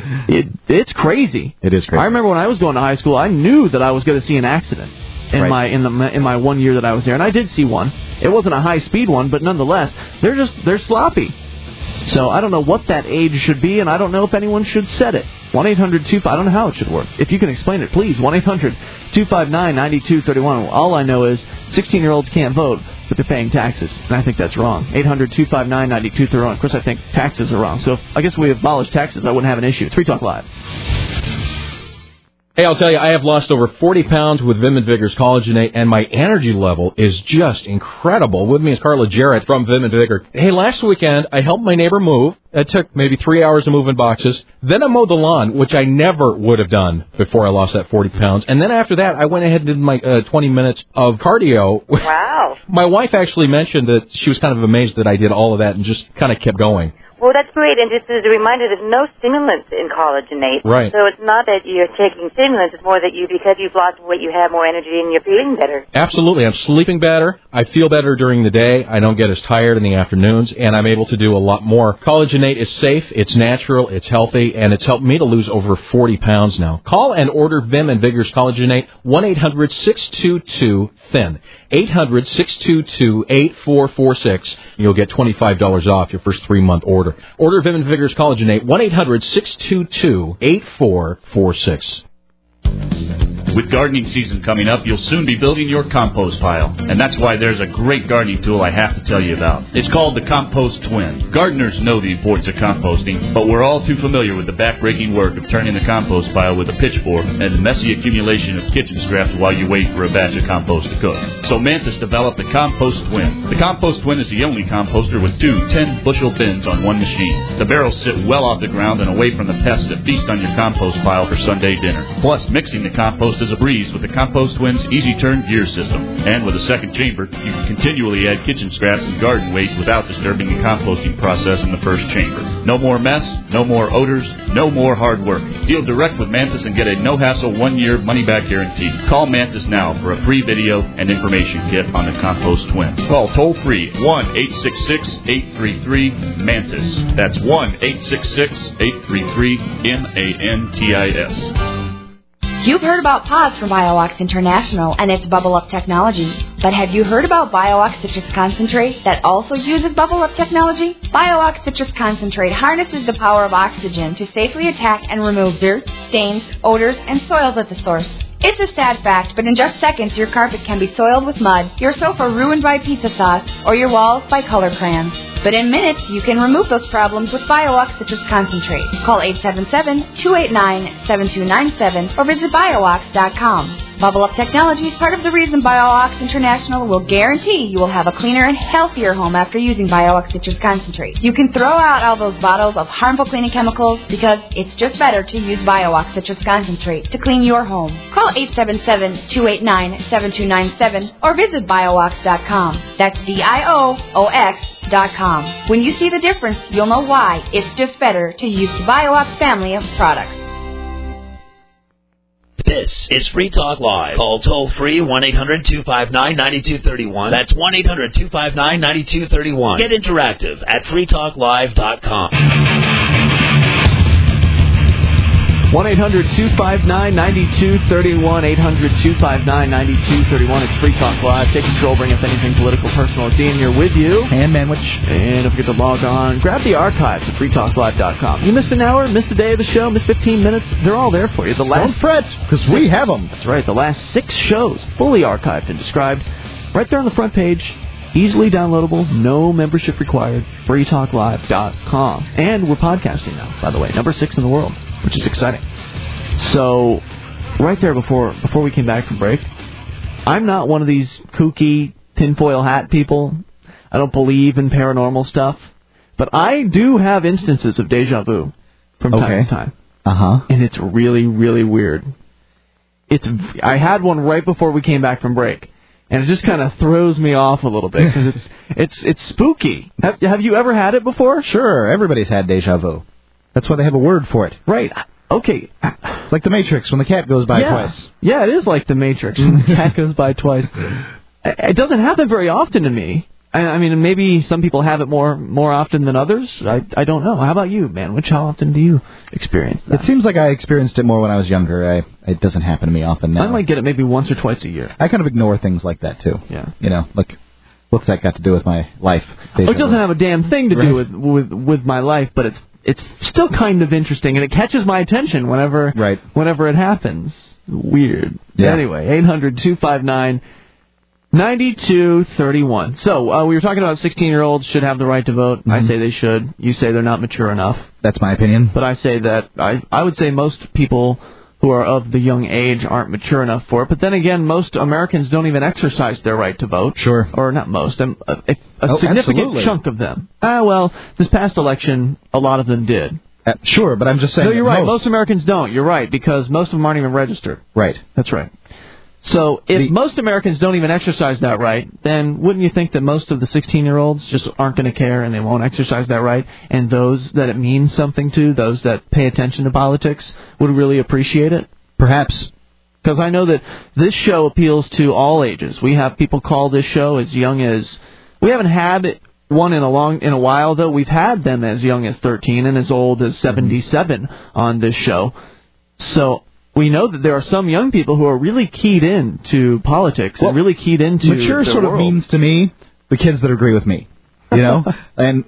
it's crazy. It is crazy. I remember when I was going to high school, I knew that I was going to see an accident in my 1 year that I was there, and I did see one. It wasn't a high speed one, but nonetheless, they're sloppy. So I don't know what that age should be, and I don't know if anyone should set it. 1-800-2... I don't know how it should work. If you can explain it, please. 1-800-259-9231. All I know is 16-year-olds can't vote, but they're paying taxes. And I think that's wrong. 800-259-9231. Of course, I think taxes are wrong. So I guess if we abolished taxes, I wouldn't have an issue. It's Free Talk Live. Hey, I'll tell you, I have lost over 40 pounds with Vim and Vigor's Collagenate, and my energy level is just incredible. With me is Carla Jarrett from Vim and Vigor. Hey, last weekend, I helped my neighbor move. It took maybe 3 hours to move in boxes. Then I mowed the lawn, which I never would have done before I lost that 40 pounds. And then after that, I went ahead and did my 20 minutes of cardio. Wow. My wife actually mentioned that she was kind of amazed that I did all of that and just kind of kept going. Well, that's great, and just as a reminder, there's no stimulants in Collagenate. Right. So it's not that you're taking stimulants, it's more that because you've lost weight, you have more energy and you're feeling better. Absolutely. I'm sleeping better. I feel better during the day. I don't get as tired in the afternoons, and I'm able to do a lot more. Collagenate is safe, it's natural, it's healthy, and it's helped me to lose over 40 pounds now. Call and order Vim and Vigor's Collagenate, 1-800-622-THIN. 800-622-8446. You'll get $25 off your first 3-month order. Order Vim and Vigor's Collagenate, 1-800-622-8446. With gardening season coming up, you'll soon be building your compost pile. And that's why there's a great gardening tool I have to tell you about. It's called the Compost Twin. Gardeners know the importance of composting, but we're all too familiar with the back-breaking work of turning the compost pile with a pitchfork and the messy accumulation of kitchen scraps while you wait for a batch of compost to cook. So Mantis developed the Compost Twin. The Compost Twin is the only composter with two 10-bushel bins on one machine. The barrels sit well off the ground and away from the pests that feast on your compost pile for Sunday dinner. Plus, mixing the compost is a breeze with the Compost Twin's Easy Turn gear system. And with a second chamber, you can continually add kitchen scraps and garden waste without disturbing the composting process in the first chamber. No more mess, no more odors, no more hard work. Deal direct with Mantis and get a no-hassle 1-year money-back guarantee. Call Mantis now for a free video and information kit on the Compost Twin. Call toll-free 1-866-833-MANTIS. That's 1-866-833-MANTIS. You've heard about PAWS from BioOx International and its Bubble Up technology. But have you heard about BioOx Citrus Concentrate that also uses Bubble Up technology? BioOx Citrus Concentrate harnesses the power of oxygen to safely attack and remove dirt, stains, odors, and soils at the source. It's a sad fact, but in just seconds, your carpet can be soiled with mud, your sofa ruined by pizza sauce, or your walls by color crayons. But in minutes, you can remove those problems with BioOx Citrus Concentrate. Call 877-289-7297 or visit BioOx.com. Bubble Up technology is part of the reason BioOx International will guarantee you will have a cleaner and healthier home after using BioOx Citrus Concentrate. You can throw out all those bottles of harmful cleaning chemicals because it's just better to use BioOx Citrus Concentrate to clean your home. Call 877-289-7297 or visit BioOx.com. That's BIOOX.com. When you see the difference, you'll know why it's just better to use the BioOx family of products. This is Free Talk Live. Call toll-free 1-800-259-9231. That's 1-800-259-9231. Get interactive at freetalklive.com. 1-800-259-9231. 800-259-9231. It's Free Talk Live. Take control, bring up anything political, personal. Dean here with you. And Manwich. And don't forget to log on. Grab the archives at freetalklive.com. You missed an hour, missed a day of the show, missed 15 minutes. They're all there for you. Don't fret, because we have them. That's right. The last 6 shows, fully archived and described, right there on the front page. Easily downloadable, no membership required, freetalklive.com. And we're podcasting now, by the way. Number 6 in the world, which is exciting. So, right there before we came back from break, I'm not one of these kooky tinfoil hat people. I don't believe in paranormal stuff. But I do have instances of deja vu from time to time. Uh-huh. And it's really, really weird. I had one right before we came back from break. And it just kind of throws me off a little bit because it's spooky. Have you ever had it before? Sure, everybody's had deja vu. That's why they have a word for it. Right. Okay. Like the Matrix when the cat goes by twice. Yeah, it is like the Matrix when the cat goes by twice. It doesn't happen very often to me. I mean, maybe some people have it more often than others. I don't know. How about you, man? How often do you experience that? It seems like I experienced it more when I was younger. It doesn't happen to me often now. I might get it maybe once or twice a year. I kind of ignore things like that, too. Yeah. You know, like, what's that got to do with my life? It doesn't have a damn thing to do with my life, but it's still kind of interesting, and it catches my attention whenever it happens. Weird. Yeah. Anyway, 800-259-9231. So we were talking about 16-year-olds should have the right to vote. Mm-hmm. I say they should. You say they're not mature enough. That's my opinion. But I say that I would say most people who are of the young age aren't mature enough for it. But then again, most Americans don't even exercise their right to vote. Sure. Or not most. A significant absolutely. chunk of them. Well, this past election, a lot of them did. Sure, but I'm just saying. No, you're right. Most Americans don't. You're right, because most of them aren't even registered. Right. That's right. So if most Americans don't even exercise that right, then wouldn't you think that most of the 16-year-olds just aren't going to care and they won't exercise that right, and those that it means something to, those that pay attention to politics, would really appreciate it? Perhaps. Because I know that this show appeals to all ages. We have people call this show as young as... We haven't had one in a while, though. We've had them as young as 13 and as old as 77 on this show. So we know that there are some young people who are really keyed into politics and really keyed into mature their sort world. of means to me the kids that agree with me, you know, and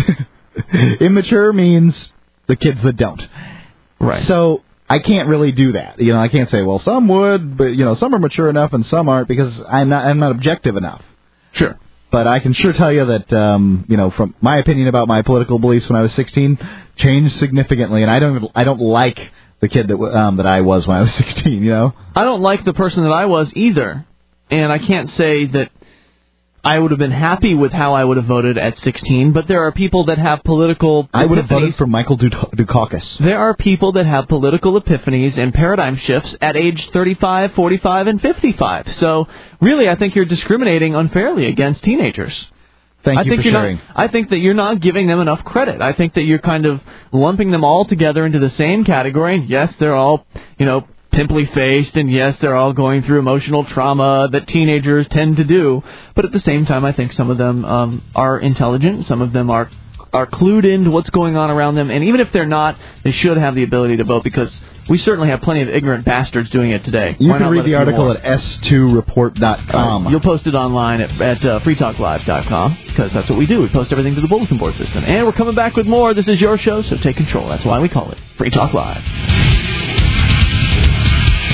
immature means the kids that don't. Right. So I can't really do that. You know, I can't say, well, some would, but you know, some are mature enough and some aren't, because I'm not objective enough. Sure. But I can sure tell you that, you know, from my opinion about my political beliefs when I was 16, changed significantly, and I don't like the kid that I was when I was 16. You know, I don't like the person that I was either, and I can't say that I would have been happy with how I would have voted at 16. But there are people that have political. I would have voted for Michael Dukakis. There are people that have political epiphanies and paradigm shifts at age 35, 45, and 55. So really, I think you're discriminating unfairly against teenagers. Thank you for sharing. I think that you're not giving them enough credit. I think that you're kind of lumping them all together into the same category. And yes, they're all, you know, pimply faced, and yes, they're all going through emotional trauma that teenagers tend to do. But at the same time, I think some of them are intelligent. Some of them are clued into what's going on around them. And even if they're not, they should have the ability to vote, because we certainly have plenty of ignorant bastards doing it today. You can read the article at s2report.com. You'll post it online at freetalklive.com, because that's what we do. We post everything to the bulletin board system. And we're coming back with more. This is your show, so take control. That's why we call it Free Talk Live.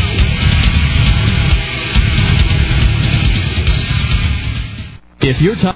If you're